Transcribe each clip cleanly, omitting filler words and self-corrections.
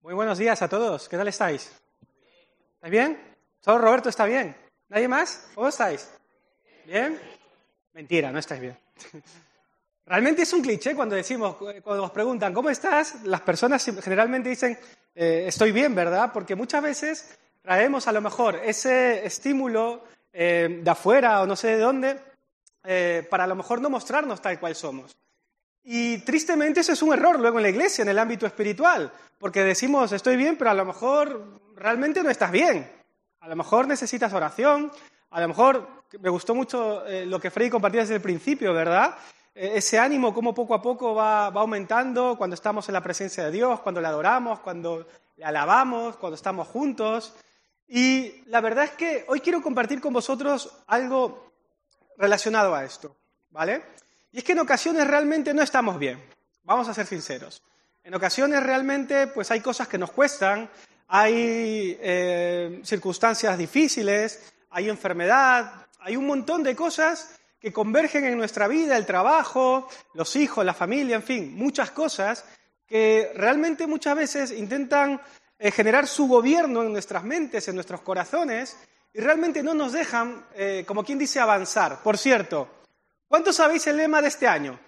Muy buenos días a todos. ¿Qué tal estáis? ¿Estáis bien? ¿Solo Roberto está bien? ¿Nadie más? ¿Cómo estáis? ¿Bien? Mentira, no estáis bien. Realmente es un cliché cuando nos preguntan ¿cómo estás? Las personas generalmente dicen estoy bien, ¿verdad? Porque muchas veces traemos a lo mejor ese estímulo de afuera o no sé de dónde para a lo mejor no mostrarnos tal cual somos. Y tristemente eso es un error luego en la iglesia, en el ámbito espiritual, porque decimos estoy bien, pero a lo mejor realmente no estás bien. A lo mejor necesitas oración, a lo mejor, me gustó mucho lo que Freddy compartía desde el principio, ¿verdad? Ese ánimo, cómo poco a poco va aumentando cuando estamos en la presencia de Dios, cuando le adoramos, cuando le alabamos, cuando estamos juntos. Y la verdad es que hoy quiero compartir con vosotros algo relacionado a esto, ¿vale? Y es que en ocasiones realmente no estamos bien, vamos a ser sinceros. En ocasiones realmente pues hay cosas que nos cuestan, hay circunstancias difíciles, hay enfermedad, hay un montón de cosas que convergen en nuestra vida, el trabajo, los hijos, la familia, en fin, muchas cosas que realmente muchas veces intentan generar su gobierno en nuestras mentes, en nuestros corazones, y realmente no nos dejan, como quien dice, avanzar. Por cierto, ¿cuántos sabéis el lema de este año?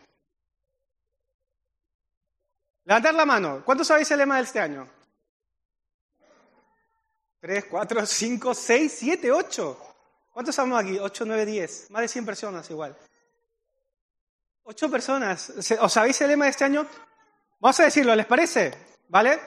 Levantad la mano. ¿Cuántos sabéis el lema de este año? 3, 4, 5, 6, 7, 8. ¿Cuántos estamos aquí? 8, 9, 10. Más de 100 personas igual. 8 personas. ¿Os sabéis el lema de este año? Vamos a decirlo, ¿les parece? ¿Vale?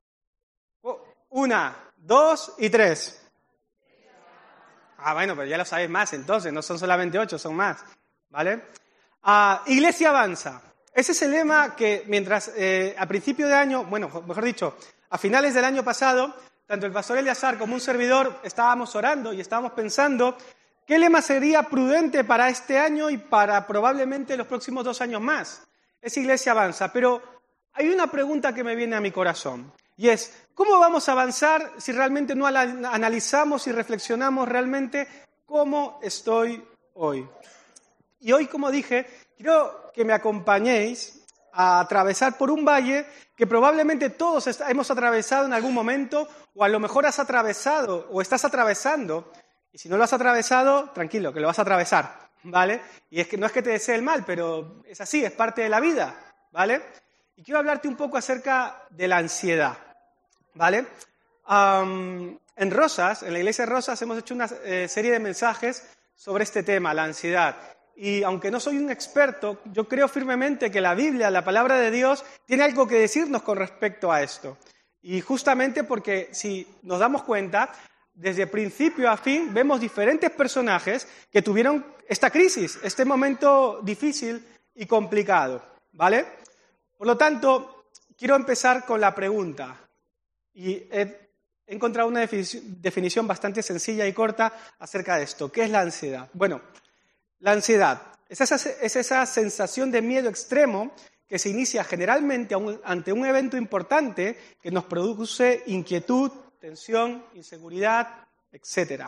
1, 2 y 3. Bueno, pero ya lo sabéis más entonces, no son solamente 8, son más. ¿Vale? Iglesia avanza. Ese es el lema que mientras a principio de año, bueno, mejor dicho, a finales del año pasado, tanto el pastor Eleazar como un servidor estábamos orando y estábamos pensando qué lema sería prudente para este año y para probablemente los próximos 2 años más. Es Iglesia avanza, pero hay una pregunta que me viene a mi corazón y es, ¿cómo vamos a avanzar si realmente no analizamos y reflexionamos realmente cómo estoy hoy? Y hoy, como dije, quiero que me acompañéis a atravesar por un valle que probablemente todos hemos atravesado en algún momento, o a lo mejor has atravesado o estás atravesando, y si no lo has atravesado, tranquilo, que lo vas a atravesar, ¿vale? Y es que no es que te desee el mal, pero es así, es parte de la vida, ¿vale? Y quiero hablarte un poco acerca de la ansiedad, ¿vale? En Rosas, en la iglesia de Rosas, hemos hecho una serie de mensajes sobre este tema, la ansiedad. Y aunque no soy un experto, yo creo firmemente que la Biblia, la palabra de Dios, tiene algo que decirnos con respecto a esto. Y justamente porque si nos damos cuenta, desde principio a fin vemos diferentes personajes que tuvieron esta crisis, este momento difícil y complicado, ¿vale? Por lo tanto, quiero empezar con la pregunta. Y he encontrado una definición bastante sencilla y corta acerca de esto. ¿Qué es la ansiedad? Bueno, la ansiedad es esa sensación de miedo extremo que se inicia generalmente ante un evento importante que nos produce inquietud, tensión, inseguridad, etc.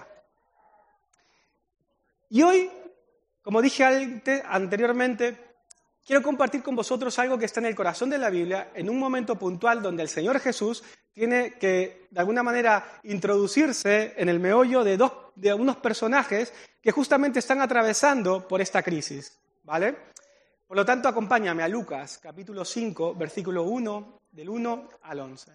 Y hoy, como dije anteriormente, quiero compartir con vosotros algo que está en el corazón de la Biblia en un momento puntual donde el Señor Jesús tiene que, de alguna manera, introducirse en el meollo de unos personajes que justamente están atravesando por esta crisis, ¿vale? Por lo tanto, acompáñame a Lucas, capítulo 5, versículo 1, del 1 al 11.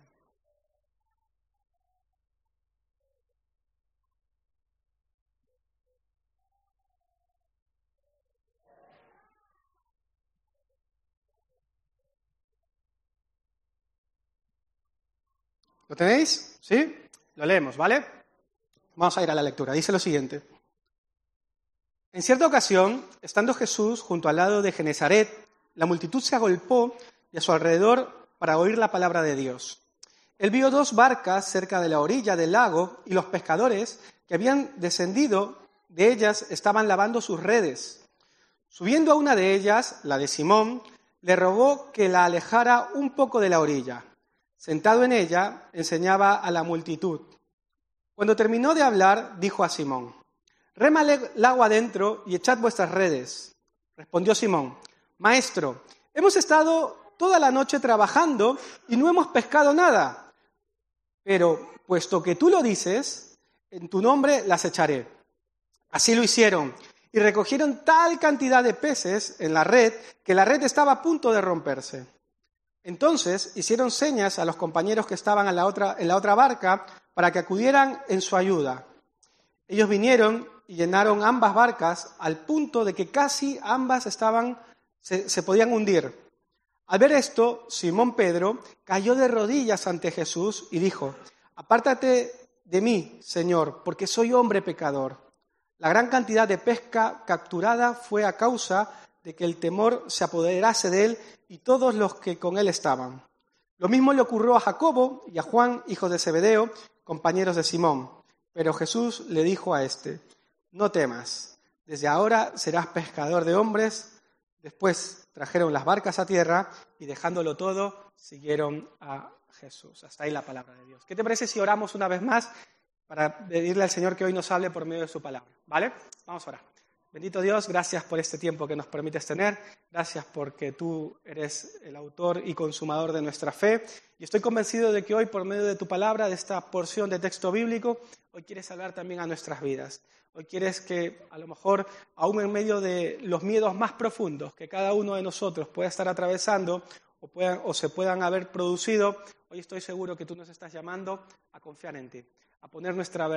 ¿Lo tenéis? ¿Sí? Lo leemos, ¿vale? Vamos a ir a la lectura. Dice lo siguiente. En cierta ocasión, estando Jesús junto al lado de Genesaret, la multitud se agolpó y a su alrededor para oír la palabra de Dios. Él vio 2 barcas cerca de la orilla del lago y los pescadores que habían descendido de ellas estaban lavando sus redes. Subiendo a una de ellas, la de Simón, le rogó que la alejara un poco de la orilla. Sentado en ella, enseñaba a la multitud. Cuando terminó de hablar, dijo a Simón, «Rema el agua adentro y echad vuestras redes». Respondió Simón, «Maestro, hemos estado toda la noche trabajando y no hemos pescado nada, pero puesto que tú lo dices, en tu nombre las echaré. Así lo hicieron, y recogieron tal cantidad de peces en la red, que la red estaba a punto de romperse. Entonces hicieron señas a los compañeros que estaban en la otra barca para que acudieran en su ayuda. Ellos vinieron y llenaron ambas barcas al punto de que casi ambas se podían hundir. Al ver esto, Simón Pedro cayó de rodillas ante Jesús y dijo: «Apártate de mí, Señor, porque soy hombre pecador». La gran cantidad de pesca capturada fue a causa de que el temor se apoderase de él y todos los que con él estaban. Lo mismo le ocurrió a Jacobo y a Juan, hijos de Zebedeo, compañeros de Simón. Pero Jesús le dijo a este: «No temas, desde ahora serás pescador de hombres». Después trajeron las barcas a tierra y dejándolo todo, siguieron a Jesús. Hasta ahí la palabra de Dios. ¿Qué te parece si oramos una vez más para pedirle al Señor que hoy nos hable por medio de su palabra? ¿Vale? Vamos a orar. Bendito Dios, gracias por este tiempo que nos permites tener. Gracias porque tú eres el autor y consumador de nuestra fe. Y estoy convencido de que hoy, por medio de tu palabra, de esta porción de texto bíblico, hoy quieres hablar también a nuestras vidas. Hoy quieres que, a lo mejor, aún en medio de los miedos más profundos que cada uno de nosotros pueda estar atravesando o se puedan haber producido, hoy estoy seguro que tú nos estás llamando a confiar en ti, a poner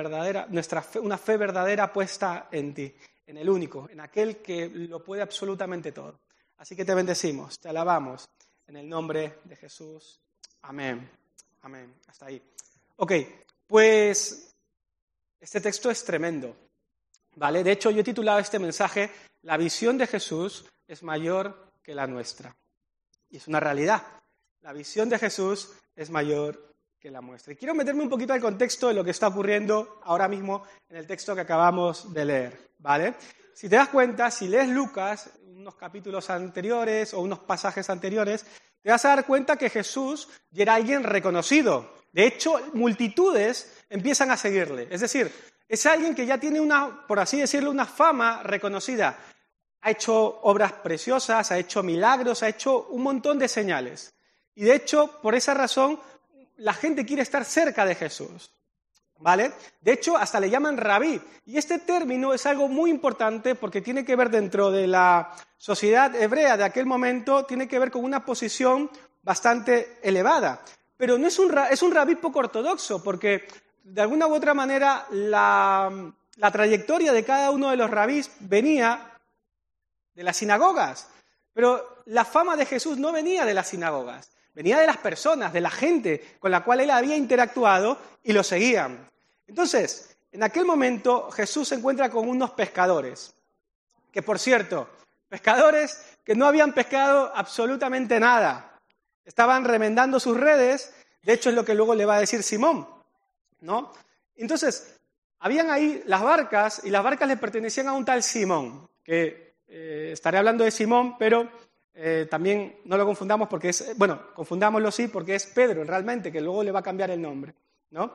una fe verdadera puesta en ti, en el único, en aquel que lo puede absolutamente todo. Así que te bendecimos, te alabamos, en el nombre de Jesús. Amén. Amén. Hasta ahí. Ok, pues este texto es tremendo, ¿vale? De hecho, yo he titulado este mensaje: La visión de Jesús es mayor que la nuestra. Y es una realidad. La visión de Jesús es mayor que la nuestra. Y quiero meterme un poquito al contexto de lo que está ocurriendo ahora mismo en el texto que acabamos de leer, ¿vale? Si te das cuenta, si lees Lucas, unos capítulos anteriores o unos pasajes anteriores, te vas a dar cuenta que Jesús ya era alguien reconocido. De hecho, multitudes empiezan a seguirle. Es decir, es alguien que ya tiene por así decirlo, una fama reconocida. Ha hecho obras preciosas, ha hecho milagros, ha hecho un montón de señales. Y de hecho, por esa razón, la gente quiere estar cerca de Jesús, ¿vale? De hecho, hasta le llaman rabí. Y este término es algo muy importante porque tiene que ver dentro de la sociedad hebrea de aquel momento, tiene que ver con una posición bastante elevada. Pero no es un rabí poco ortodoxo, porque de alguna u otra manera la trayectoria de cada uno de los rabís venía de las sinagogas. Pero la fama de Jesús no venía de las sinagogas. Venía de las personas, de la gente con la cual él había interactuado y lo seguían. Entonces, en aquel momento Jesús se encuentra con unos pescadores, que por cierto, pescadores que no habían pescado absolutamente nada. Estaban remendando sus redes, de hecho es lo que luego le va a decir Simón, ¿no? Entonces, habían ahí las barcas y las barcas le pertenecían a un tal Simón, que estaré hablando de Simón, pero también no lo confundamos porque confundámoslo sí, porque es Pedro realmente, que luego le va a cambiar el nombre, ¿no?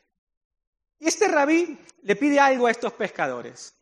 Y este rabí le pide algo a estos pescadores,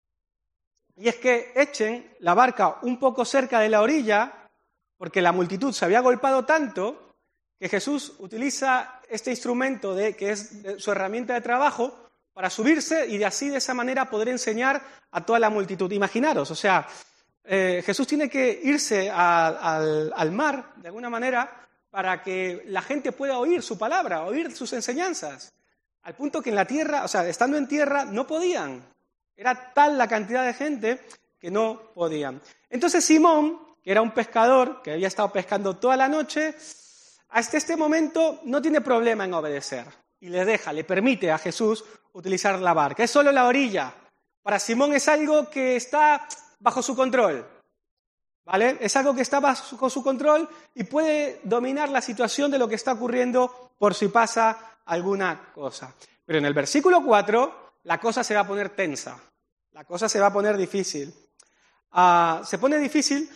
y es que echen la barca un poco cerca de la orilla, porque la multitud se había agolpado tanto que Jesús utiliza este instrumento que es su herramienta de trabajo para subirse y de esa manera poder enseñar a toda la multitud. Imaginaros, o sea, Jesús tiene que irse al mar, de alguna manera, para que la gente pueda oír su palabra, oír sus enseñanzas. Al punto que en la tierra, o sea, estando en tierra, no podían. Era tal la cantidad de gente que no podían. Entonces Simón, que era un pescador, que había estado pescando toda la noche, hasta este momento no tiene problema en obedecer. Y le permite a Jesús utilizar la barca. Es solo la orilla. Para Simón es algo que está bajo su control, ¿vale? Es algo que está bajo su control y puede dominar la situación de lo que está ocurriendo por si pasa alguna cosa. Pero en el versículo 4 la cosa se va a poner tensa, la cosa se va a poner difícil. Se pone difícil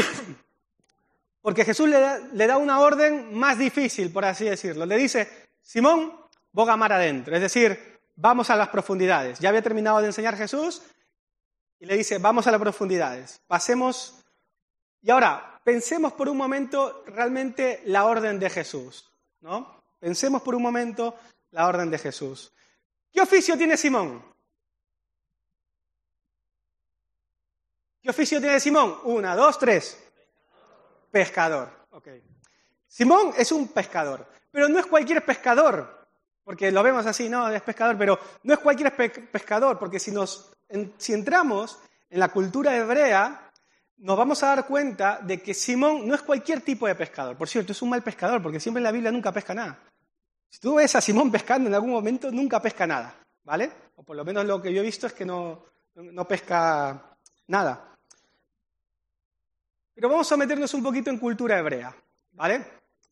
porque Jesús le da una orden más difícil, por así decirlo. Le dice: Simón, boga mar adentro, es decir, vamos a las profundidades. Ya había terminado de enseñar Jesús y le dice: vamos a las profundidades, pasemos. Y ahora, pensemos por un momento realmente la orden de Jesús, ¿no? Pensemos por un momento la orden de Jesús. ¿Qué oficio tiene Simón? ¿Qué oficio tiene Simón? 1, 2, 3. Pescador. Okay. Simón es un pescador, pero no es cualquier pescador, porque lo vemos así, no, es pescador, pero no es cualquier pescador, porque si entramos en la cultura hebrea, nos vamos a dar cuenta de que Simón no es cualquier tipo de pescador. Por cierto, es un mal pescador, porque siempre en la Biblia nunca pesca nada. Si tú ves a Simón pescando en algún momento, nunca pesca nada, ¿vale? O por lo menos lo que yo he visto es que no pesca nada. Pero vamos a meternos un poquito en cultura hebrea, ¿vale?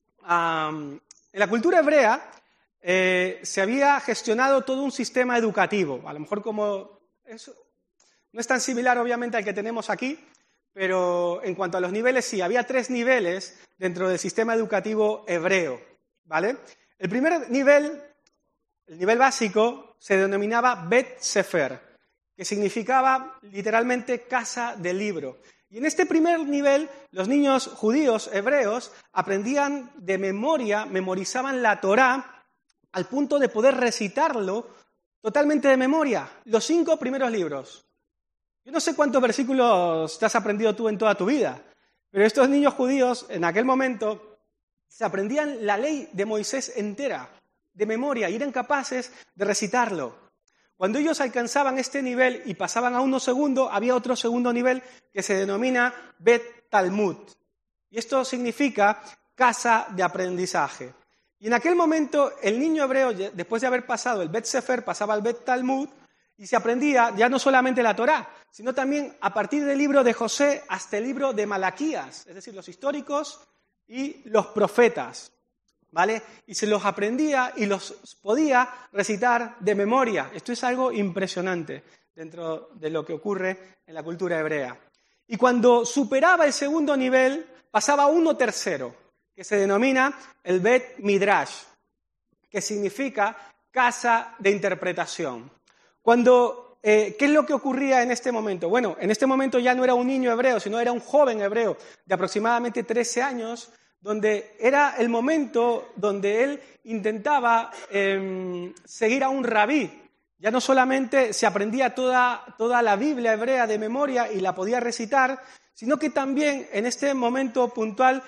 En la cultura hebrea se había gestionado todo un sistema educativo. A lo mejor como eso no es tan similar, obviamente, al que tenemos aquí, pero en cuanto a los niveles, sí, había 3 niveles dentro del sistema educativo hebreo, ¿vale? El primer nivel, el nivel básico, se denominaba Bet Sefer, que significaba literalmente casa del libro. Y en este primer nivel, los niños judíos, hebreos, aprendían de memoria, memorizaban la Torá, al punto de poder recitarlo totalmente de memoria, los 5 primeros libros. Yo no sé cuántos versículos te has aprendido tú en toda tu vida, pero estos niños judíos, en aquel momento, se aprendían la ley de Moisés entera, de memoria, y eran capaces de recitarlo. Cuando ellos alcanzaban este nivel y pasaban a uno segundo, había otro segundo nivel que se denomina Bet Talmud. Y esto significa casa de aprendizaje. Y en aquel momento, el niño hebreo, después de haber pasado el Bet Sefer, pasaba al Bet Talmud, y se aprendía ya no solamente la Torá, sino también a partir del libro de José hasta el libro de Malaquías, es decir, los históricos y los profetas, ¿vale? Y se los aprendía y los podía recitar de memoria. Esto es algo impresionante dentro de lo que ocurre en la cultura hebrea. Y cuando superaba el segundo nivel, pasaba a uno tercero, que se denomina el Bet Midrash, que significa casa de interpretación. ¿Qué es lo que ocurría en este momento? Bueno, en este momento ya no era un niño hebreo, sino era un joven hebreo de aproximadamente 13 años, donde era el momento donde él intentaba seguir a un rabí. Ya no solamente se aprendía toda la Biblia hebrea de memoria y la podía recitar, sino que también en este momento puntual,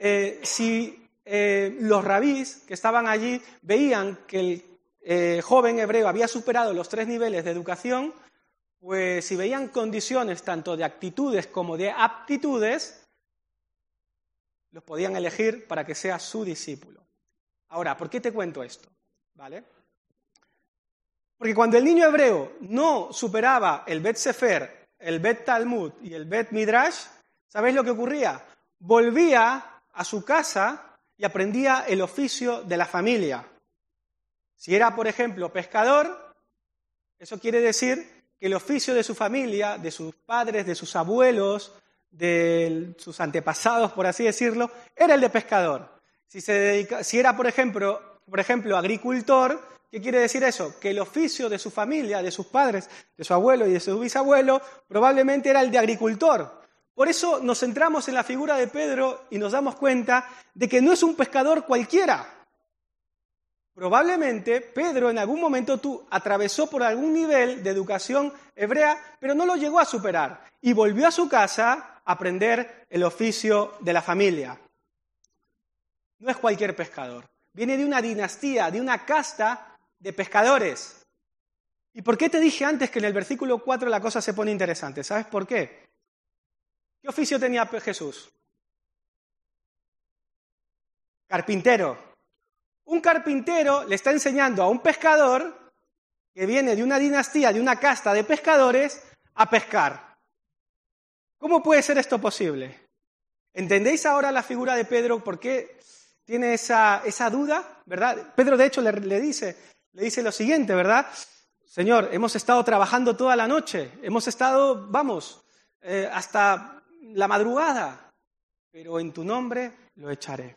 si los rabís que estaban allí veían que el joven hebreo había superado los 3 niveles de educación, pues si veían condiciones tanto de actitudes como de aptitudes, los podían elegir para que sea su discípulo. Ahora, ¿por qué te cuento esto? ¿Vale? Porque cuando el niño hebreo no superaba el Bet Sefer, el Bet Talmud y el Bet Midrash, ¿sabéis lo que ocurría? Volvía a su casa y aprendía el oficio de la familia. Si era, por ejemplo, pescador, eso quiere decir que el oficio de su familia, de sus padres, de sus abuelos, de sus antepasados, por así decirlo, era el de pescador. Si era, por ejemplo, agricultor, ¿qué quiere decir eso? Que el oficio de su familia, de sus padres, de su abuelo y de su bisabuelo, probablemente era el de agricultor. Por eso nos centramos en la figura de Pedro y nos damos cuenta de que no es un pescador cualquiera. Probablemente Pedro en algún momento atravesó por algún nivel de educación hebrea, pero no lo llegó a superar y volvió a su casa a aprender el oficio de la familia. No es cualquier pescador, viene de una dinastía, de una casta de pescadores. ¿Y por qué te dije antes que en el versículo 4 la cosa se pone interesante? ¿Sabes por qué? ¿Qué oficio tenía Jesús? Carpintero. Un carpintero le está enseñando a un pescador que viene de una dinastía, de una casta de pescadores, a pescar. ¿Cómo puede ser esto posible? ¿Entendéis ahora la figura de Pedro? ¿Por qué tiene esa duda? ¿Verdad? Pedro, de hecho, le dice lo siguiente, ¿verdad? Señor, hemos estado trabajando toda la noche, hemos estado, hasta la madrugada, pero en tu nombre lo echaré.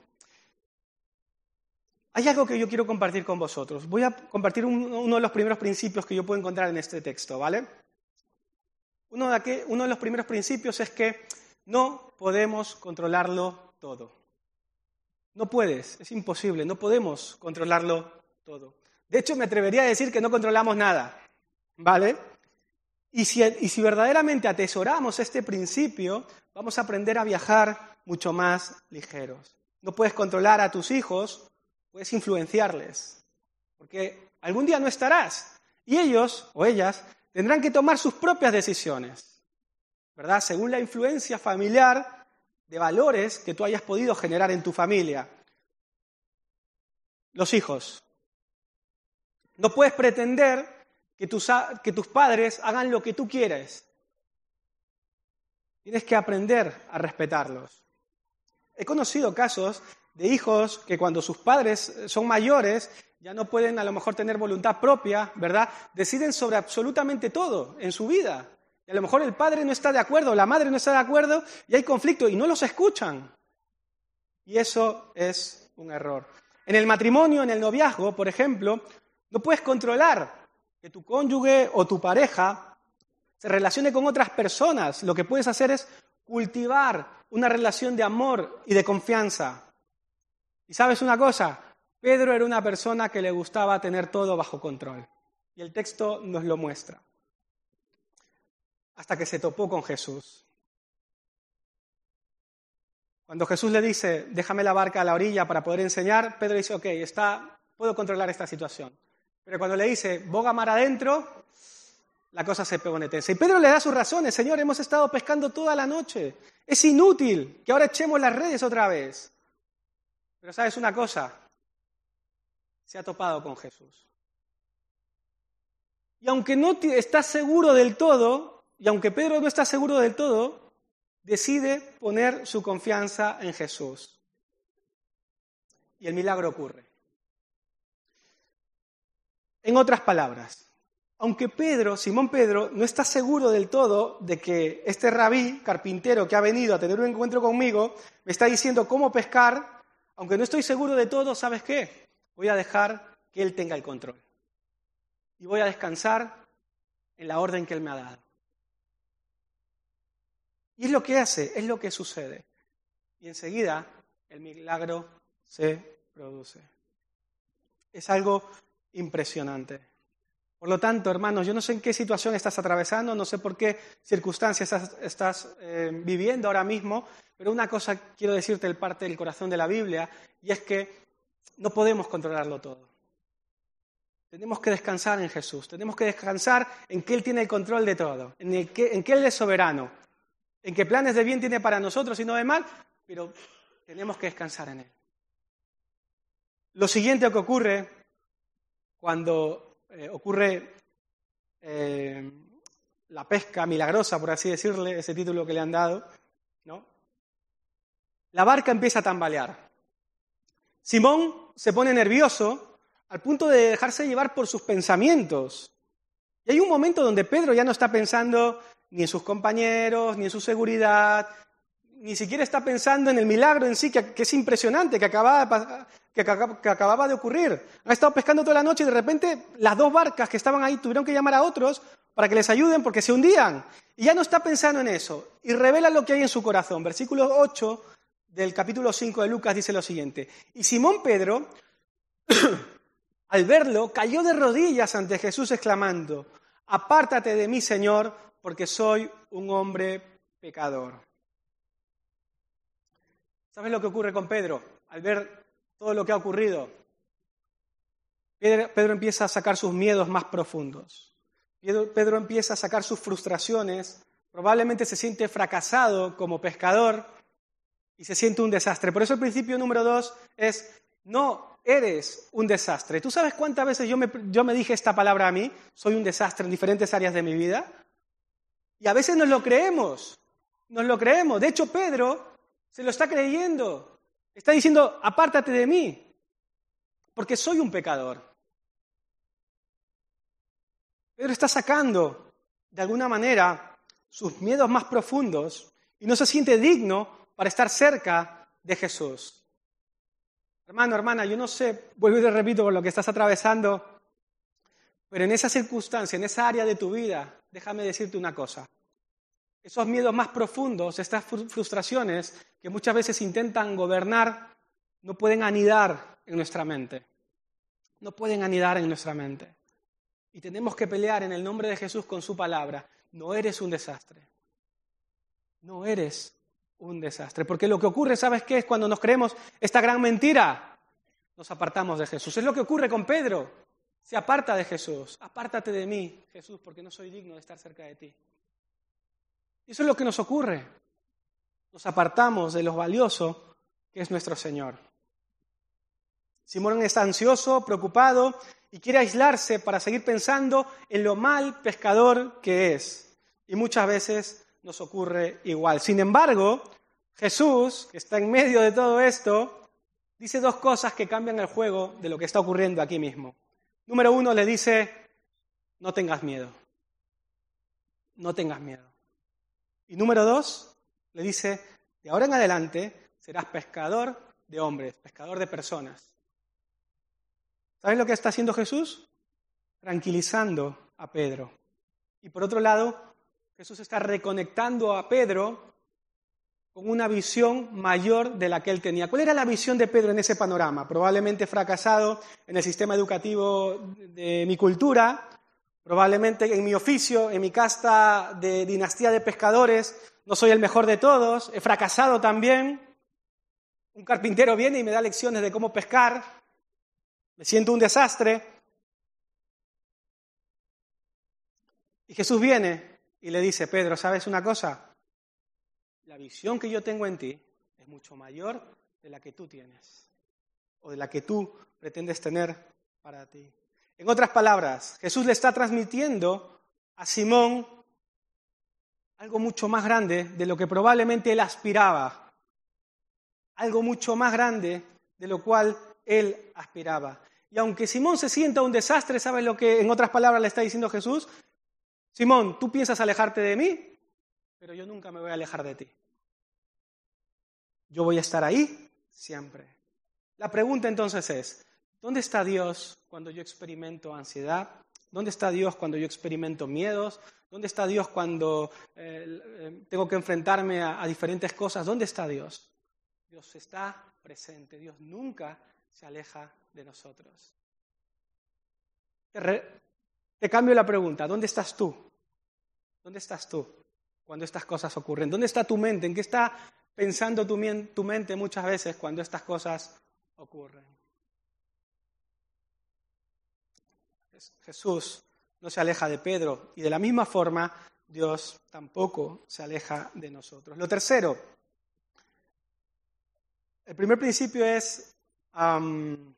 Hay algo que yo quiero compartir con vosotros. Voy a compartir uno de los primeros principios que yo puedo encontrar en este texto, ¿vale? Uno de los primeros principios es que no podemos controlarlo todo. No puedes, es imposible, no podemos controlarlo todo. De hecho, me atrevería a decir que no controlamos nada, ¿vale? Y si verdaderamente atesoramos este principio, vamos a aprender a viajar mucho más ligeros. No puedes controlar a tus hijos, puedes influenciarles, porque algún día no estarás y ellos o ellas tendrán que tomar sus propias decisiones, ¿verdad? Según la influencia familiar de valores que tú hayas podido generar en tu familia. Los hijos. No puedes pretender que tus padres hagan lo que tú quieres. Tienes que aprender a respetarlos. He conocido casos de hijos que cuando sus padres son mayores ya no pueden a lo mejor tener voluntad propia, ¿verdad? Deciden sobre absolutamente todo en su vida. Y a lo mejor el padre no está de acuerdo, la madre no está de acuerdo y hay conflicto y no los escuchan. Y eso es un error. En el matrimonio, en el noviazgo, por ejemplo, no puedes controlar que tu cónyuge o tu pareja se relacione con otras personas. Lo que puedes hacer es cultivar una relación de amor y de confianza. ¿Y sabes una cosa? Pedro era una persona que le gustaba tener todo bajo control. Y el texto nos lo muestra. Hasta que se topó con Jesús. Cuando Jesús le dice, déjame la barca a la orilla para poder enseñar, Pedro dice, ok, puedo controlar esta situación. Pero cuando le dice, boga mar adentro, la cosa se pone tensa. Y Pedro le da sus razones. Señor, hemos estado pescando toda la noche. Es inútil que ahora echemos las redes otra vez. Pero ¿sabes una cosa? Se ha topado con Jesús. Y aunque no está seguro del todo, y aunque Pedro no está seguro del todo, decide poner su confianza en Jesús. Y el milagro ocurre. En otras palabras, aunque Simón Pedro, no está seguro del todo de que este rabí, carpintero que ha venido a tener un encuentro conmigo, me está diciendo cómo pescar, aunque no estoy seguro de todo, ¿sabes qué? Voy a dejar que él tenga el control. Y voy a descansar en la orden que él me ha dado. Y es lo que hace, es lo que sucede. Y enseguida el milagro se produce. Es algo impresionante. Por lo tanto, hermanos, yo no sé en qué situación estás atravesando, no sé por qué circunstancias estás viviendo ahora mismo, pero una cosa quiero decirte de parte del corazón de la Biblia, y es que no podemos controlarlo todo. Tenemos que descansar en Jesús, tenemos que descansar en que Él tiene el control de todo, en que Él es soberano, en que planes de bien tiene para nosotros y no de mal, pero tenemos que descansar en Él. Lo siguiente que ocurre cuando ocurre la pesca milagrosa, por así decirle, ese título que le han dado, ¿no? La barca empieza a tambalear. Simón se pone nervioso al punto de dejarse llevar por sus pensamientos. Y hay un momento donde Pedro ya no está pensando ni en sus compañeros, ni en su seguridad, ni siquiera está pensando en el milagro en sí, que es impresionante, que acababa de ocurrir. Han estado pescando toda la noche y de repente las dos barcas que estaban ahí tuvieron que llamar a otros para que les ayuden porque se hundían. Y ya no está pensando en eso. Y revela lo que hay en su corazón. Versículo 8 del capítulo 5 de Lucas dice lo siguiente. Y Simón Pedro, al verlo, cayó de rodillas ante Jesús exclamando, apártate de mí, Señor, porque soy un hombre pecador. ¿Sabes lo que ocurre con Pedro? Al ver todo lo que ha ocurrido, Pedro empieza a sacar sus miedos más profundos. Pedro empieza a sacar sus frustraciones, probablemente se siente fracasado como pescador y se siente un desastre. Por eso el principio número 2 es, no eres un desastre. ¿Tú sabes cuántas veces yo me dije esta palabra a mí? Soy un desastre en diferentes áreas de mi vida. Y a veces nos lo creemos. De hecho, Pedro se lo está creyendo. Está diciendo, apártate de mí, porque soy un pecador. Pedro está sacando, de alguna manera, sus miedos más profundos y no se siente digno para estar cerca de Jesús. Hermano, hermana, yo no sé, vuelvo y te repito por lo que estás atravesando, pero en esa circunstancia, en esa área de tu vida, déjame decirte una cosa. Esos miedos más profundos, estas frustraciones que muchas veces intentan gobernar no pueden anidar en nuestra mente. No pueden anidar en nuestra mente. Y tenemos que pelear en el nombre de Jesús con su palabra. No eres un desastre. No eres un desastre. Porque lo que ocurre, ¿sabes qué? Es cuando nos creemos esta gran mentira, nos apartamos de Jesús. Es lo que ocurre con Pedro. Se aparta de Jesús. Apártate de mí, Jesús, porque no soy digno de estar cerca de ti. Eso es lo que nos ocurre. Nos apartamos de lo valioso que es nuestro Señor. Simón está ansioso, preocupado y quiere aislarse para seguir pensando en lo mal pescador que es. Y muchas veces nos ocurre igual. Sin embargo, Jesús, que está en medio de todo esto, dice dos cosas que cambian el juego de lo que está ocurriendo aquí mismo. Número 1, le dice, no tengas miedo. No tengas miedo. Y número 2, le dice, de ahora en adelante serás pescador de hombres, pescador de personas. ¿Sabes lo que está haciendo Jesús? Tranquilizando a Pedro. Y por otro lado, Jesús está reconectando a Pedro con una visión mayor de la que él tenía. ¿Cuál era la visión de Pedro en ese panorama? Probablemente fracasado en el sistema educativo de mi cultura, probablemente en mi oficio, en mi casta de dinastía de pescadores, no soy el mejor de todos, he fracasado también. Un carpintero viene y me da lecciones de cómo pescar, me siento un desastre. Y Jesús viene y le dice, Pedro, ¿sabes una cosa? La visión que yo tengo en ti es mucho mayor de la que tú tienes o de la que tú pretendes tener para ti. En otras palabras, Jesús le está transmitiendo a Simón algo mucho más grande de lo que probablemente él aspiraba. Algo mucho más grande de lo cual él aspiraba. Y aunque Simón se sienta un desastre, ¿sabes lo que en otras palabras le está diciendo Jesús? Simón, tú piensas alejarte de mí, pero yo nunca me voy a alejar de ti. Yo voy a estar ahí siempre. La pregunta entonces es, ¿dónde está Dios cuando yo experimento ansiedad? ¿Dónde está Dios cuando yo experimento miedos? ¿Dónde está Dios cuando tengo que enfrentarme a diferentes cosas? ¿Dónde está Dios? Dios está presente. Dios nunca se aleja de nosotros. Te cambio la pregunta. ¿Dónde estás tú? ¿Dónde estás tú cuando estas cosas ocurren? ¿Dónde está tu mente? ¿En qué está pensando tu mente muchas veces cuando estas cosas ocurren? Jesús no se aleja de Pedro y de la misma forma Dios tampoco se aleja de nosotros. Lo tercero, el primer principio es no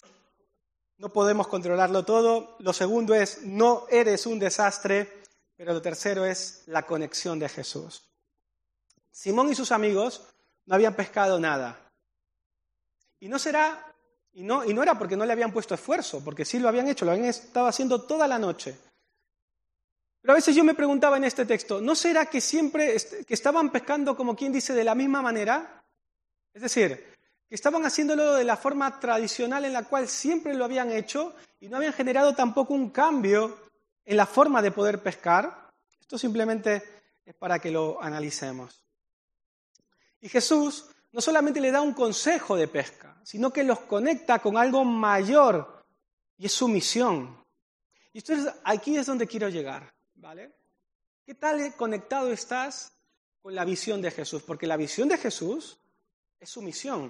podemos controlarlo todo. Lo segundo es no eres un desastre. Pero lo tercero es la conexión de Jesús. Simón y sus amigos no habían pescado nada. Y no era porque no le habían puesto esfuerzo, porque sí lo habían hecho, lo habían estado haciendo toda la noche. Pero a veces yo me preguntaba en este texto, ¿no será que siempre que estaban pescando, como quien dice, de la misma manera? Es decir, que estaban haciéndolo de la forma tradicional en la cual siempre lo habían hecho y no habían generado tampoco un cambio en la forma de poder pescar. Esto simplemente es para que lo analicemos. Y Jesús no solamente le da un consejo de pesca, sino que los conecta con algo mayor, y es su misión. Y aquí es donde quiero llegar, ¿vale? ¿Qué tal conectado estás con la visión de Jesús? Porque la visión de Jesús es su misión.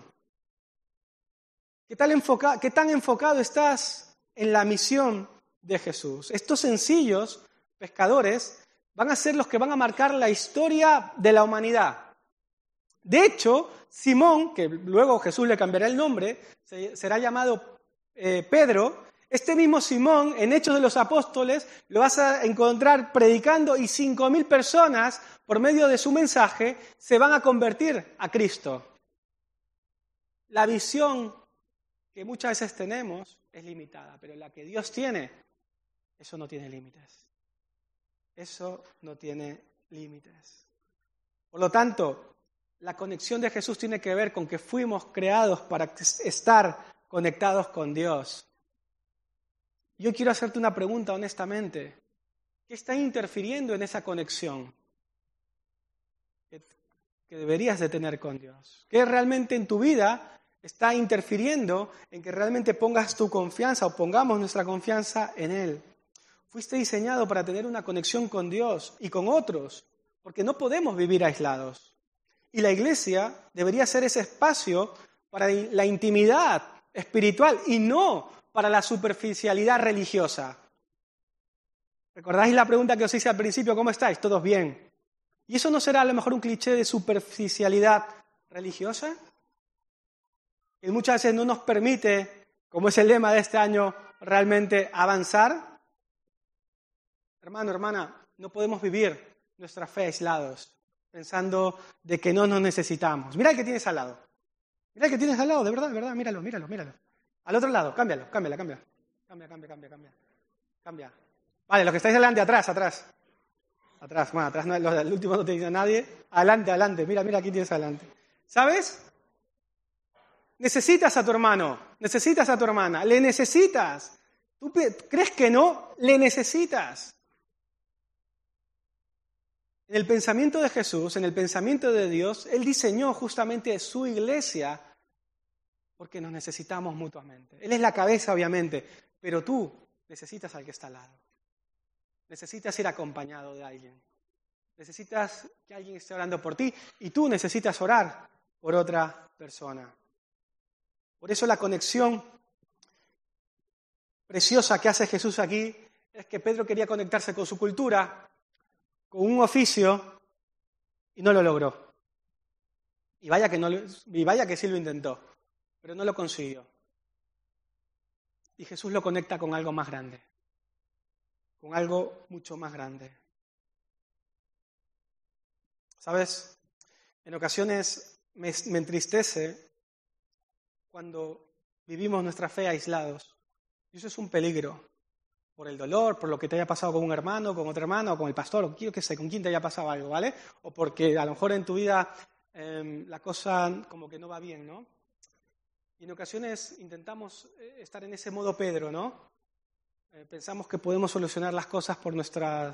¿Qué tan enfocado estás en la misión de Jesús? Estos sencillos pescadores van a ser los que van a marcar la historia de la humanidad. De hecho, Simón, que luego Jesús le cambiará el nombre, será llamado Pedro. Este mismo Simón, en Hechos de los Apóstoles, lo vas a encontrar predicando y 5.000 personas, por medio de su mensaje, se van a convertir a Cristo. La visión que muchas veces tenemos es limitada, pero la que Dios tiene, eso no tiene límites. Eso no tiene límites. Por lo tanto, la conexión de Jesús tiene que ver con que fuimos creados para estar conectados con Dios. Yo quiero hacerte una pregunta honestamente. ¿Qué está interfiriendo en esa conexión que deberías de tener con Dios? ¿Qué realmente en tu vida está interfiriendo en que realmente pongas tu confianza o pongamos nuestra confianza en Él. Fuiste diseñado para tener una conexión con Dios y con otros, porque no podemos vivir aislados. Y la iglesia debería ser ese espacio para la intimidad espiritual y no para la superficialidad religiosa. ¿Recordáis la pregunta que os hice al principio? ¿Cómo estáis? ¿Todos bien? ¿Y eso no será a lo mejor un cliché de superficialidad religiosa? Que muchas veces no nos permite, como es el lema de este año, realmente avanzar. Hermano, hermana, no podemos vivir nuestra fe aislados, pensando de que no nos necesitamos. Mira el que tienes al lado. Mira el que tienes al lado, de verdad, míralo. Al otro lado, cámbialo. Cambia. Vale, los que estáis delante, atrás. Atrás, bueno, atrás no, los del último no te dice nadie. Adelante, mira, aquí tienes adelante. ¿Sabes? Necesitas a tu hermano, necesitas a tu hermana, le necesitas. ¿Tú crees que no? Le necesitas. En el pensamiento de Jesús, en el pensamiento de Dios, Él diseñó justamente su iglesia porque nos necesitamos mutuamente. Él es la cabeza, obviamente, pero tú necesitas al que está al lado. Necesitas ir acompañado de alguien. Necesitas que alguien esté orando por ti y tú necesitas orar por otra persona. Por eso la conexión preciosa que hace Jesús aquí es que Pedro quería conectarse con su cultura, con un oficio, y no lo logró. Y vaya que sí lo intentó, pero no lo consiguió. Y Jesús lo conecta con algo más grande, con algo mucho más grande. ¿Sabes? En ocasiones me entristece cuando vivimos nuestra fe aislados. Y eso es un peligro. Por el dolor, por lo que te haya pasado con un hermano, con otra hermana, o con el pastor, o quiero que sé, con quién te haya pasado algo, ¿vale? O porque a lo mejor en tu vida la cosa como que no va bien, ¿no? Y en ocasiones intentamos estar en ese modo Pedro, ¿no? Pensamos que podemos solucionar las cosas por nuestra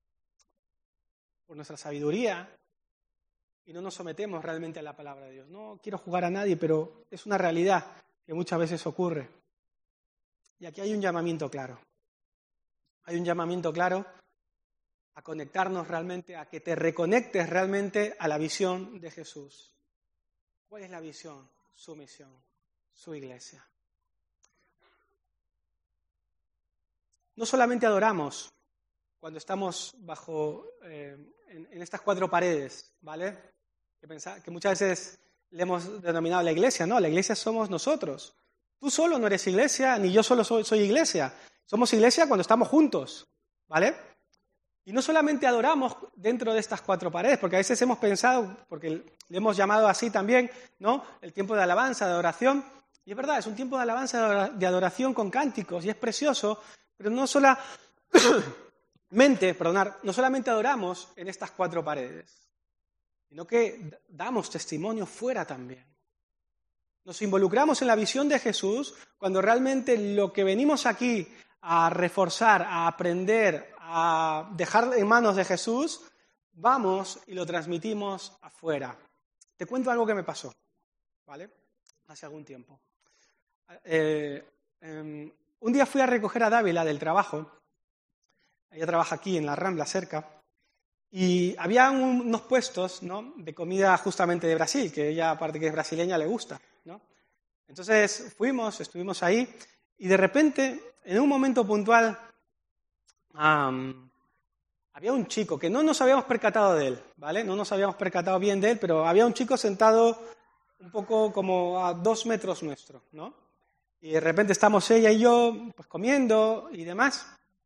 sabiduría y no nos sometemos realmente a la palabra de Dios. No quiero jugar a nadie, pero es una realidad que muchas veces ocurre. Y aquí hay un llamamiento claro. Hay un llamamiento claro a conectarnos realmente, a que te reconectes realmente a la visión de Jesús. ¿Cuál es la visión? Su misión, su iglesia. No solamente adoramos cuando estamos en estas cuatro paredes, ¿vale? Que muchas veces le hemos denominado la iglesia. No, la iglesia somos nosotros. Tú solo no eres iglesia, ni yo solo soy iglesia. Somos iglesia cuando estamos juntos, ¿vale? Y no solamente adoramos dentro de estas cuatro paredes, porque a veces hemos pensado, porque le hemos llamado así también, ¿no? El tiempo de alabanza, de adoración. Y es verdad, es un tiempo de alabanza, de adoración con cánticos, y es precioso, pero no solamente adoramos en estas cuatro paredes, sino que damos testimonio fuera también. Nos involucramos en la visión de Jesús cuando realmente lo que venimos aquí a reforzar, a aprender, a dejar en manos de Jesús, vamos y lo transmitimos afuera. Te cuento algo que me pasó, ¿vale? Hace algún tiempo. Un día fui a recoger a Dávila del trabajo. Ella trabaja aquí en la Rambla, cerca. Y había unos puestos, ¿no?, de comida justamente de Brasil, que ella, aparte que es brasileña, le gusta, ¿no? Entonces estuvimos ahí, y de repente, en un momento puntual, había un chico que no nos habíamos percatado de él, ¿vale? No nos habíamos percatado bien de él, pero había un chico sentado un poco como a 2 metros nuestro, ¿no? Y de repente estamos ella y yo, pues comiendo y demás.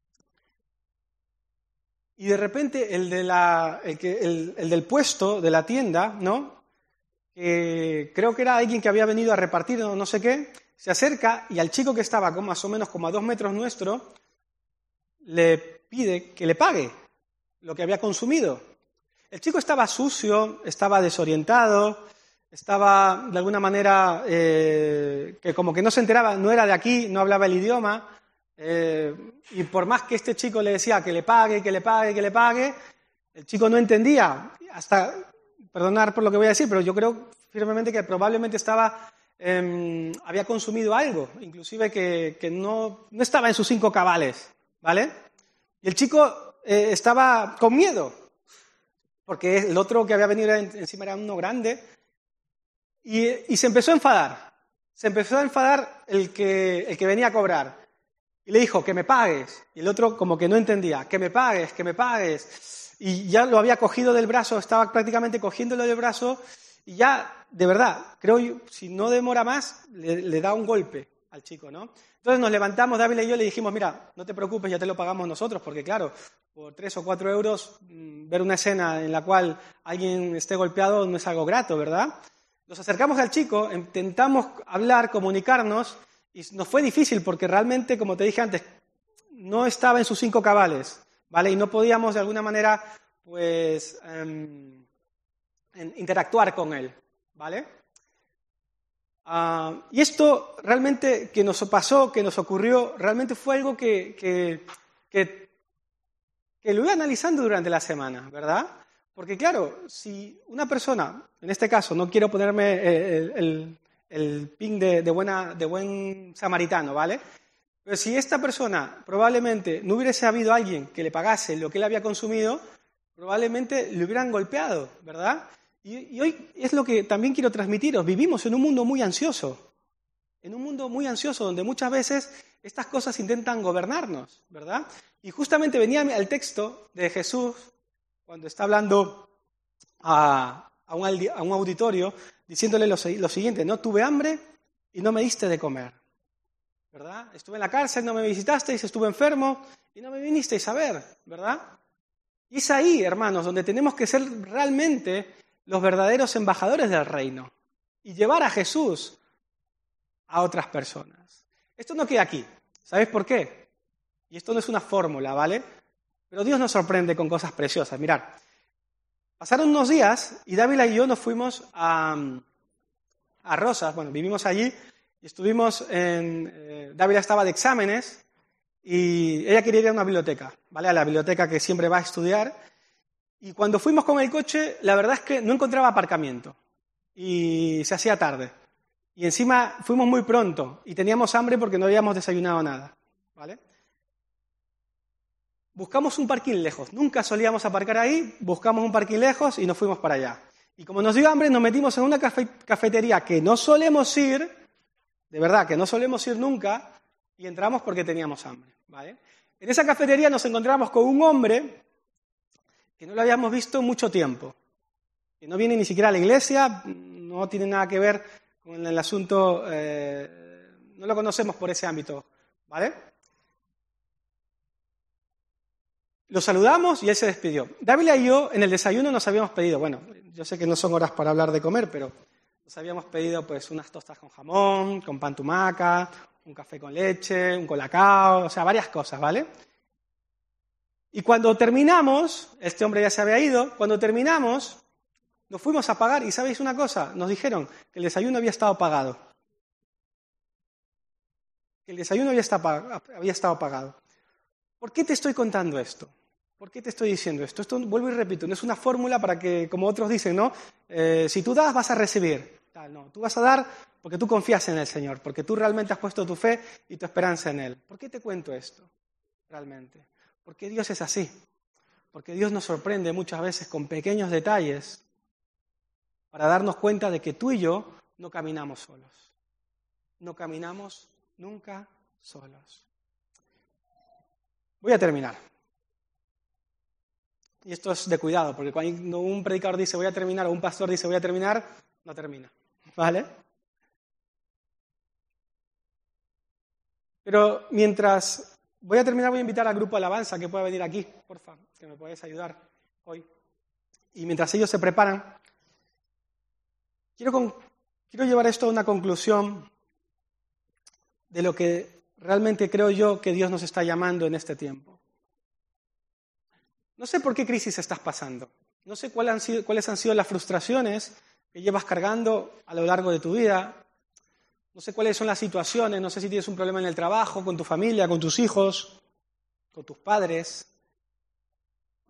Y de repente el del puesto, de la tienda, ¿no?, que creo que era alguien que había venido a repartir no sé qué, se acerca y al chico que estaba más o menos como a 2 metros nuestro, le pide que le pague lo que había consumido. El chico estaba sucio, estaba desorientado, estaba de alguna manera que como que no se enteraba, no era de aquí, no hablaba el idioma. Y por más que este chico le decía que le pague, el chico no entendía. Perdonar por lo que voy a decir, pero yo creo firmemente que probablemente estaba había consumido algo, inclusive que no estaba en sus 5 cabales, ¿vale? Y el chico estaba con miedo, porque el otro que había venido encima era uno grande, y se empezó a enfadar. Se empezó a enfadar el que venía a cobrar. Y le dijo, que me pagues. Y el otro como que no entendía, que me pagues, que me pagues. Y ya lo había cogido del brazo, estaba prácticamente cogiéndolo del brazo, y ya, de verdad, creo yo, si no demora más, le da un golpe al chico, ¿no? Entonces nos levantamos, Dávila y yo, le dijimos, mira, no te preocupes, ya te lo pagamos nosotros, porque claro, por 3 o 4 euros, ver una escena en la cual alguien esté golpeado no es algo grato, ¿verdad? Nos acercamos al chico, intentamos hablar, comunicarnos, y nos fue difícil porque realmente, como te dije antes, no estaba en sus 5 cabales, ¿vale? Y no podíamos de alguna manera, pues, interactuar con él, ¿vale? Y esto realmente que nos pasó, que nos ocurrió, realmente fue algo que lo iba analizando durante la semana, ¿verdad? Porque claro, si una persona, en este caso, no quiero ponerme el pin de buen samaritano, ¿vale? Pero si esta persona probablemente no hubiese habido alguien que le pagase lo que él había consumido, probablemente le hubieran golpeado, ¿verdad? Y hoy es lo que también quiero transmitiros. Vivimos en un mundo muy ansioso. En un mundo muy ansioso donde muchas veces estas cosas intentan gobernarnos, ¿verdad? Y justamente venía al texto de Jesús cuando está hablando a un auditorio diciéndole lo siguiente, ¿no? Tuve hambre y no me diste de comer, ¿verdad? Estuve en la cárcel, no me visitasteis, estuve enfermo y no me vinisteis a ver, ¿verdad? Y es ahí, hermanos, donde tenemos que ser realmente los verdaderos embajadores del reino y llevar a Jesús a otras personas. Esto no queda aquí. ¿Sabéis por qué? Y esto no es una fórmula, ¿vale? Pero Dios nos sorprende con cosas preciosas. Mirad, pasaron unos días y Dávila y yo nos fuimos a Rosas. Bueno, vivimos allí y estuvimos Dávila estaba de exámenes y ella quería ir a una biblioteca, ¿vale? A la biblioteca que siempre va a estudiar. Y cuando fuimos con el coche, la verdad es que no encontraba aparcamiento y se hacía tarde. Y encima fuimos muy pronto y teníamos hambre porque no habíamos desayunado nada, ¿vale? Buscamos un parking lejos. Nunca solíamos aparcar ahí, buscamos un parking lejos y nos fuimos para allá. Y como nos dio hambre, nos metimos en una cafetería que no solemos ir, de verdad, que no solemos ir nunca, y entramos porque teníamos hambre, ¿vale? En esa cafetería nos encontramos con un hombre que no lo habíamos visto mucho tiempo, que no viene ni siquiera a la iglesia, no tiene nada que ver con el asunto, no lo conocemos por ese ámbito, ¿vale? Lo saludamos y él se despidió. Dávila y yo en el desayuno nos habíamos pedido, bueno, yo sé que no son horas para hablar de comer, pero nos habíamos pedido pues unas tostas con jamón, con pan tumaca, un café con leche, un colacao, o sea, varias cosas, ¿vale? Y cuando terminamos, este hombre ya se había ido, cuando terminamos, nos fuimos a pagar y ¿sabéis una cosa? Nos dijeron que el desayuno había estado pagado. Que el desayuno había estado pagado. ¿Por qué te estoy contando esto? ¿Por qué te estoy diciendo esto? Esto, vuelvo y repito, no es una fórmula para que, como otros dicen, ¿no? Si tú das, vas a recibir. No, tú vas a dar porque tú confías en el Señor, porque tú realmente has puesto tu fe y tu esperanza en Él. ¿Por qué te cuento esto? Realmente. Porque Dios es así. Porque Dios nos sorprende muchas veces con pequeños detalles para darnos cuenta de que tú y yo no caminamos solos. No caminamos nunca solos. Voy a terminar. Y esto es de cuidado, porque cuando un predicador dice voy a terminar o un pastor dice voy a terminar, no termina. ¿Vale? Pero mientras voy a terminar, voy a invitar al grupo Alabanza que pueda venir aquí, por favor, que me podáis ayudar hoy. Y mientras ellos se preparan, quiero llevar esto a una conclusión de lo que realmente creo yo que Dios nos está llamando en este tiempo. No sé por qué crisis estás pasando. No sé cuáles han sido las frustraciones que llevas cargando a lo largo de tu vida. No sé cuáles son las situaciones. No sé si tienes un problema en el trabajo, con tu familia, con tus hijos, con tus padres,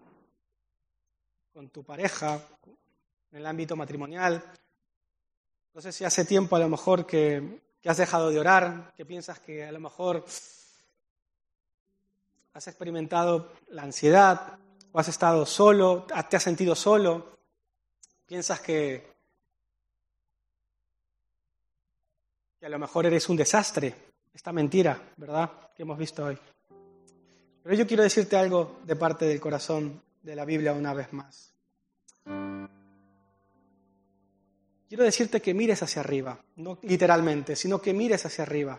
con tu pareja, en el ámbito matrimonial. No sé si hace tiempo a lo mejor que has dejado de orar, que piensas que a lo mejor has experimentado la ansiedad o has estado solo, te has sentido solo, piensas que a lo mejor eres un desastre, esta mentira, ¿verdad?, que hemos visto hoy. Pero yo quiero decirte algo de parte del corazón de la Biblia una vez más. Quiero decirte que mires hacia arriba, no literalmente, sino que mires hacia arriba.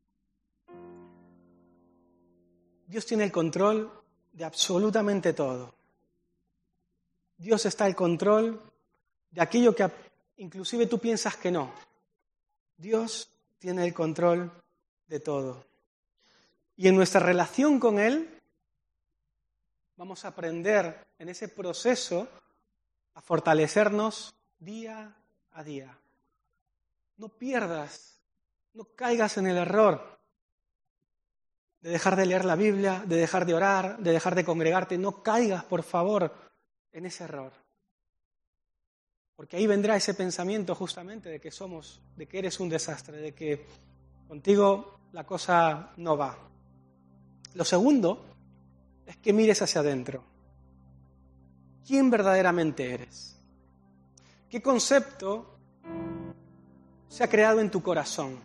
Dios tiene el control de absolutamente todo. Dios está al control de aquello que inclusive tú piensas que no. Dios tiene el control de todo. Y en nuestra relación con Él vamos a aprender en ese proceso a fortalecernos día a día. No pierdas, no caigas en el error de dejar de leer la Biblia, de dejar de orar, de dejar de congregarte. No caigas, por favor, en ese error. Porque ahí vendrá ese pensamiento justamente de que eres un desastre, de que contigo la cosa no va. Lo segundo es que mires hacia adentro. ¿Quién verdaderamente eres? ¿Qué concepto se ha creado en tu corazón?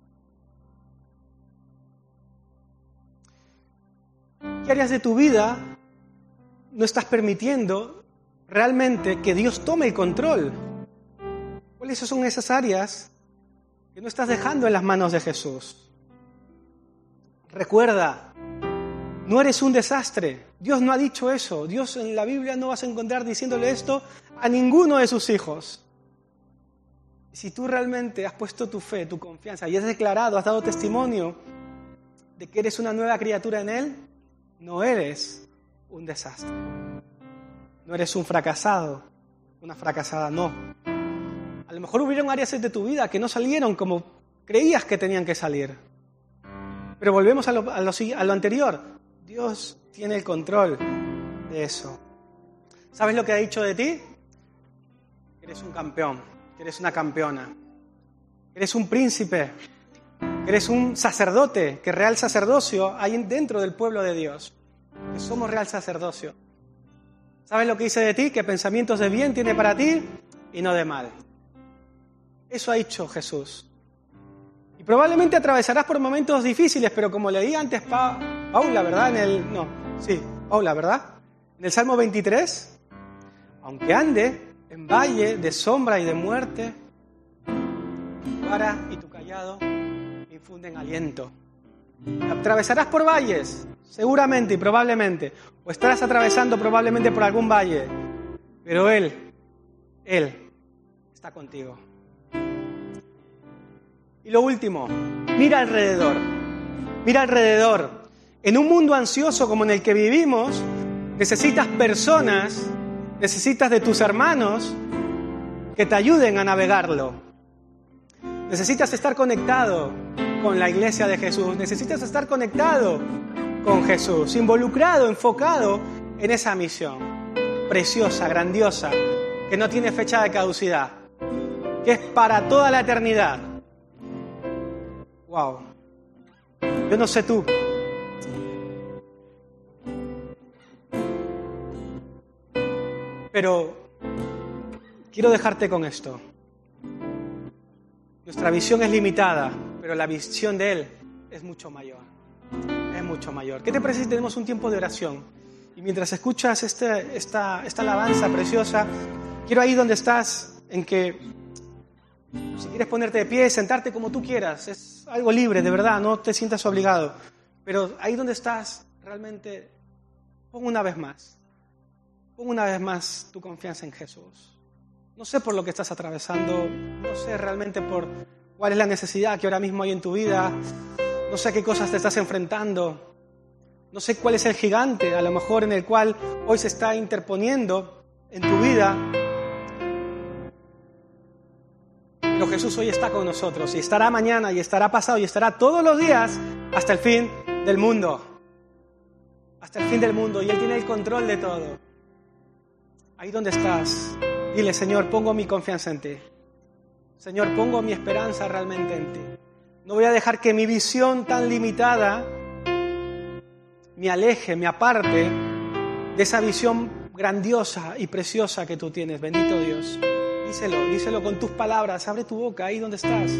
¿Qué áreas de tu vida no estás permitiendo realmente que Dios tome el control? ¿Cuáles son esas áreas que no estás dejando en las manos de Jesús? Recuerda, no eres un desastre. Dios no ha dicho eso. Dios en la Biblia no vas a encontrar diciéndole esto a ninguno de sus hijos. Si tú realmente has puesto tu fe, tu confianza y has declarado, has dado testimonio de que eres una nueva criatura en Él, no eres un desastre. No eres un fracasado, una fracasada, no. A lo mejor hubieron áreas de tu vida que no salieron como creías que tenían que salir. Pero volvemos a lo anterior. Dios tiene el control de eso. ¿Sabes lo que ha dicho de ti? Que eres un campeón, que eres una campeona, que eres un príncipe, que eres un sacerdote, que real sacerdocio hay dentro del pueblo de Dios, que somos real sacerdocio. ¿Sabes lo que dice de ti? Que pensamientos de bien tiene para ti y no de mal. Eso ha dicho Jesús. Y probablemente atravesarás por momentos difíciles, pero como leí antes Paula, ¿verdad? Paula, ¿verdad? En el Salmo 23, aunque ande en valle de sombra y de muerte, tu vara y tu callado me infunden aliento. Atravesarás por valles, seguramente y probablemente, o estarás atravesando probablemente por algún valle, pero Él está contigo. Y lo último, mira alrededor. Mira alrededor. En un mundo ansioso como en el que vivimos, necesitas personas, necesitas de tus hermanos que te ayuden a navegarlo. Necesitas estar conectado con la iglesia de Jesús. Necesitas estar conectado con Jesús, involucrado, enfocado en esa misión preciosa, grandiosa, que no tiene fecha de caducidad, que es para toda la eternidad. Wow. Yo no sé tú. Pero quiero dejarte con esto. Nuestra visión es limitada, pero la visión de Él es mucho mayor. Es mucho mayor. ¿Qué te parece si tenemos un tiempo de oración? Y mientras escuchas esta alabanza preciosa, quiero ahí donde estás, en que si quieres ponerte de pie, sentarte como tú quieras, es algo libre, de verdad, no te sientas obligado. Pero ahí donde estás, realmente, pon una vez más tu confianza en Jesús. No sé por lo que estás atravesando, no sé realmente por cuál es la necesidad que ahora mismo hay en tu vida, no sé a qué cosas te estás enfrentando, no sé cuál es el gigante, a lo mejor en el cual hoy se está interponiendo en tu vida. Pero Jesús hoy está con nosotros y estará mañana y estará pasado y estará todos los días hasta el fin del mundo. Hasta el fin del mundo, y Él tiene el control de todo. Ahí donde estás, dile: Señor, pongo mi confianza en ti. Señor, pongo mi esperanza realmente en ti. No voy a dejar que mi visión tan limitada me aleje, me aparte de esa visión grandiosa y preciosa que tú tienes. Bendito Dios. Díselo con tus palabras. Abre tu boca ahí donde estás.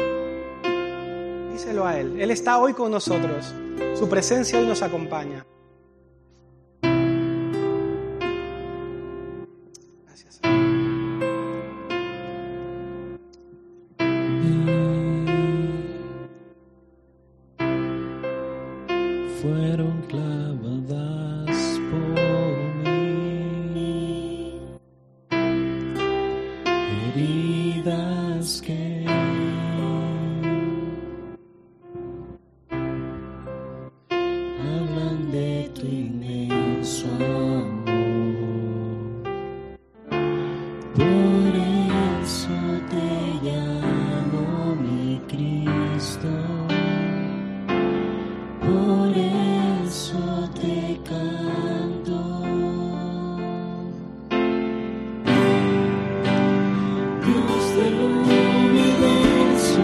Díselo a Él. Él está hoy con nosotros. Su presencia hoy nos acompaña. Gracias. Fueron clavadas por mí, heridas que hablan de tu inmenso amor. Por eso te llamo mi Cristo. Por eso te canto. Dios del universo,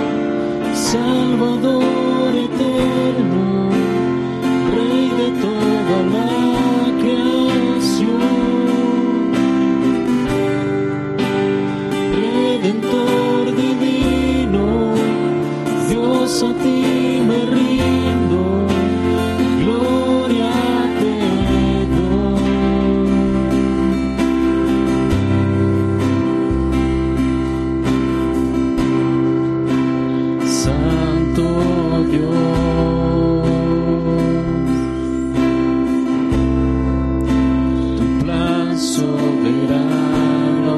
Salvador eterno, Rey de toda la creación, Redentor divino, Dios a ti me rindo, gloria te doy. Santo Dios, tu plan soberano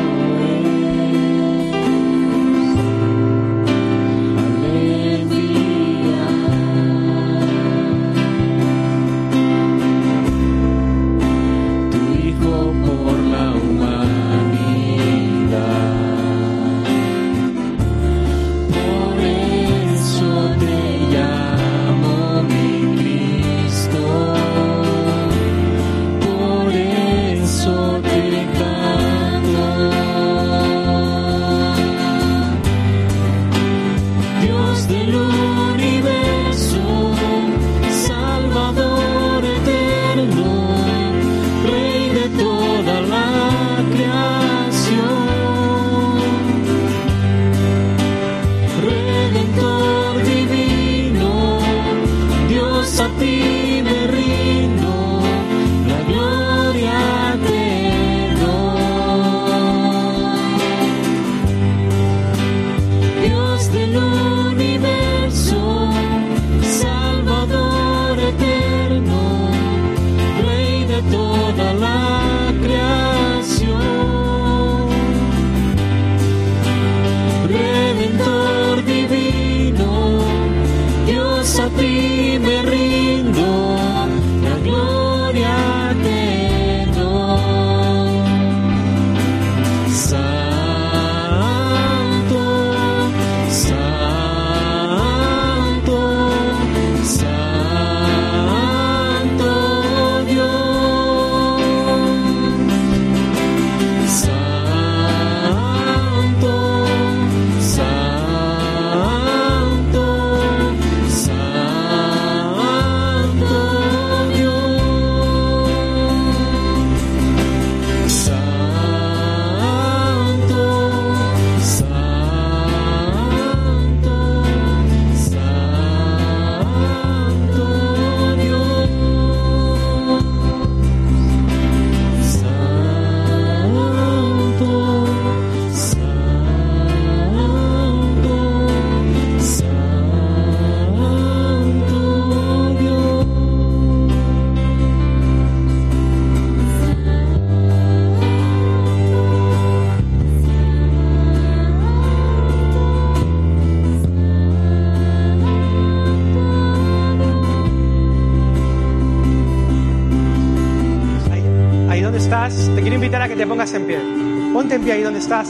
Te quiero invitar a que te pongas en pie. Ponte en pie ahí donde estás.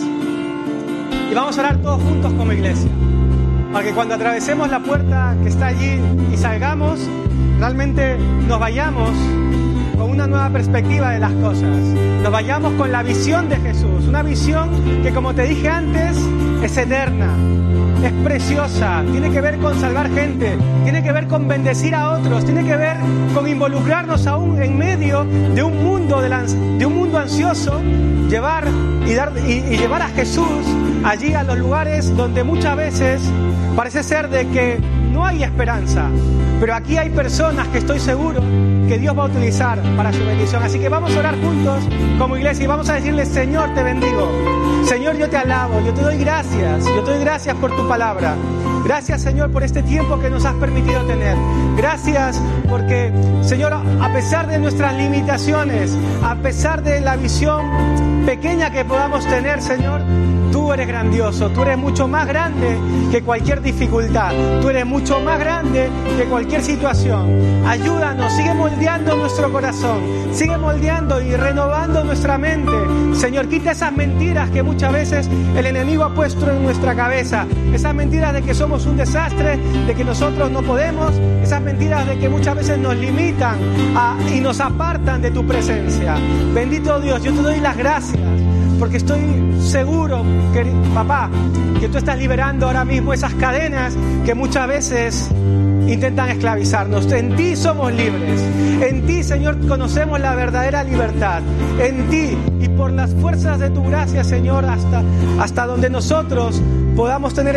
Y vamos a orar todos juntos como iglesia. Para que cuando atravesemos la puerta que está allí y salgamos, realmente nos vayamos con una nueva perspectiva de las cosas. Nos vayamos con la visión de Jesús, una visión que, como te dije antes, es eterna, es preciosa, tiene que ver con salvar gente, tiene que ver con bendecir a otros, tiene que ver con involucrarnos aún en medio de un mundo, de un mundo ansioso, llevar a Jesús allí a los lugares donde muchas veces parece ser de que no hay esperanza, pero aquí hay personas que estoy seguro que Dios va a utilizar para su bendición. Así que vamos a orar juntos como iglesia y vamos a decirle: Señor, te bendigo. Señor, yo te alabo, yo te doy gracias por tu palabra. Gracias, Señor, por este tiempo que nos has permitido tener. Gracias porque, Señor, a pesar de nuestras limitaciones, a pesar de la visión pequeña que podamos tener, Señor, tú eres grandioso, tú eres mucho más grande que cualquier dificultad, tú eres mucho más grande que cualquier situación. Ayúdanos, sigue moldeando nuestro corazón, sigue moldeando y renovando nuestra mente. Señor, quita esas mentiras que muchas veces el enemigo ha puesto en nuestra cabeza, esas mentiras de que somos un desastre, de que nosotros no podemos, esas mentiras de que muchas veces nos limitan y nos apartan de tu presencia. Bendito Dios, yo te doy las gracias, porque estoy seguro, papá, que tú estás liberando ahora mismo esas cadenas que muchas veces intentan esclavizarnos. En ti somos libres. En ti, Señor, conocemos la verdadera libertad. En ti y por las fuerzas de tu gracia, Señor, hasta donde nosotros podamos tener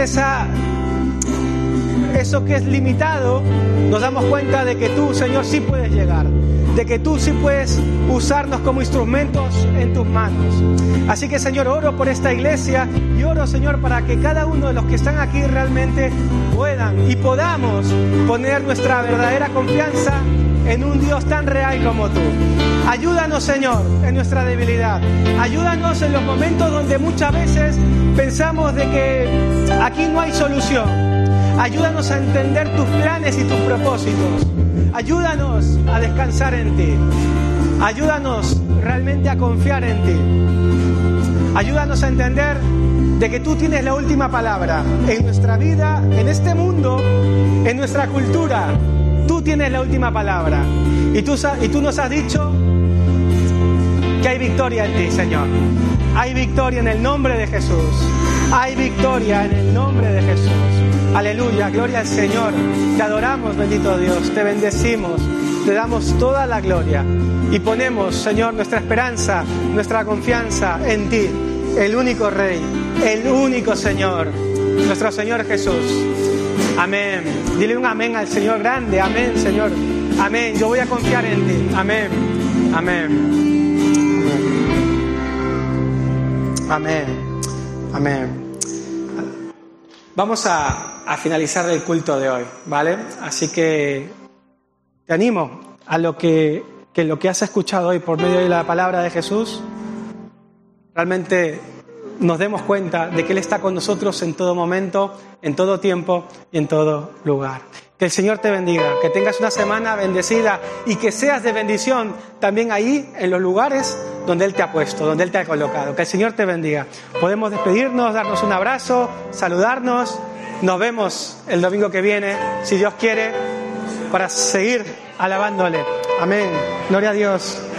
eso que es limitado, nos damos cuenta de que tú, Señor, sí puedes llegar, de que tú sí puedes usarnos como instrumentos en tus manos. Así que, Señor, oro por esta iglesia y oro, Señor, para que cada uno de los que están aquí realmente puedan y podamos poner nuestra verdadera confianza en un Dios tan real como tú. Ayúdanos, Señor, en nuestra debilidad. Ayúdanos en los momentos donde muchas veces pensamos de que aquí no hay solución. Ayúdanos a entender tus planes y tus propósitos. Ayúdanos a descansar en ti. Ayúdanos realmente a confiar en ti. Ayúdanos a entender de que tú tienes la última palabra en nuestra vida, en este mundo, en nuestra cultura. Tú tienes la última palabra. Y tú nos has dicho que hay victoria en ti, Señor. Hay victoria en el nombre de Jesús. Hay victoria en el nombre de Jesús. Aleluya, gloria al Señor. Te adoramos, bendito Dios. Te bendecimos. Te damos toda la gloria. Y ponemos, Señor, nuestra esperanza, nuestra confianza en ti, el único Rey, el único Señor, nuestro Señor Jesús. Amén. Dile un amén al Señor grande. Amén, Señor. Amén. Yo voy a confiar en ti. Amén. Amén. Amén. Amén. Vamos a finalizar el culto de hoy, ¿vale? Así que te animo a lo que lo que has escuchado hoy por medio de la palabra de Jesús, realmente nos demos cuenta de que Él está con nosotros en todo momento, en todo tiempo y en todo lugar. Que el Señor te bendiga, que tengas una semana bendecida y que seas de bendición también ahí en los lugares donde Él te ha puesto, donde Él te ha colocado. Que el Señor te bendiga. Podemos despedirnos, darnos un abrazo, saludarnos. Nos vemos el domingo que viene, si Dios quiere, para seguir alabándole. Amén. Gloria a Dios.